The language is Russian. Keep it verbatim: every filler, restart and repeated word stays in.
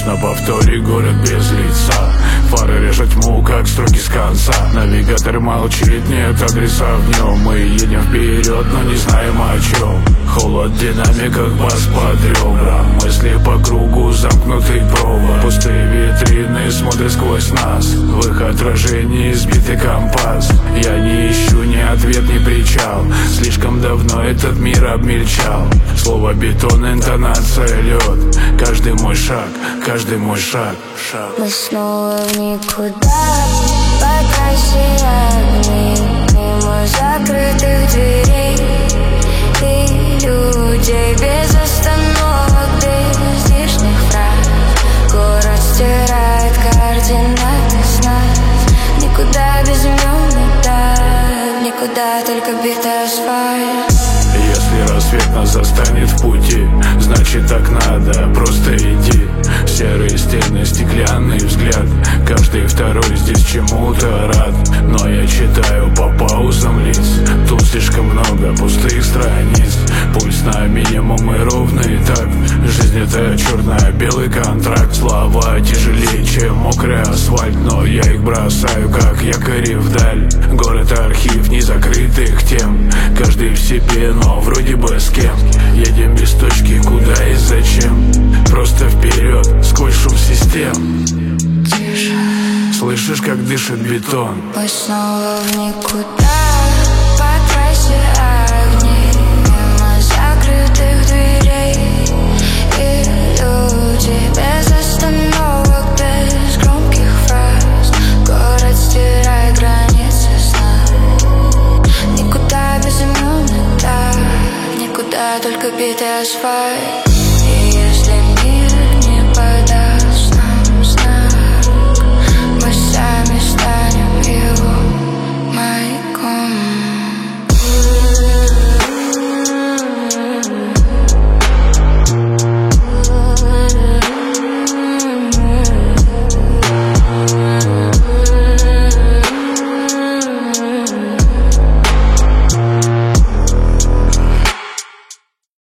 Ночь на повторе, город без лица. Фары режет тьму, как строки с конца. Навигатор молчит, нет адреса в нем. Мы едем вперед, но не знаем о чем. Холод в динамиках, бас под ребра. Мысли по кругу, замкнутый провод. Пустые витрины смотрят сквозь нас. В их отражении сбитый компас. Я не ищу ни ответ, ни причал. Слишком давно этот мир обмельчал. Слово бетон, интонация лед. Каждый мой шаг, каждый мой шаг, шаг. Мы снова в никуда, по трассе огни, мимо закрытых дверей и людей без остановок, без лишних фраз. Город стирает координаты с нас. Никуда без имен не так, никуда только битый асфальт. Если рассвет нас застанет в пути, значит так надо, просто иди. Серые стены, стеклянный взгляд. Каждый второй здесь чему-то рад. Но я читаю по паузам лиц. Тут слишком много пустых страниц. Пульс на минимум и ровный так. Жизнь это черно-белый контракт. Слова тяжелее, чем мокрый асфальт. Но я их бросаю, как якори вдаль. Город архив незакрытых тем. Каждый в себе, но вроде бы с кем. Едем без точки, куда и зачем. Просто вперед, сквозь шум систем. Тише. Слышишь, как дышит бетон? Мы снова в никуда, по трассе огни, мимо закрытых дверей и люди без остановок, без громких фраз. Город стирает границы сна. Никуда без имен, так, никуда только битый асфальт.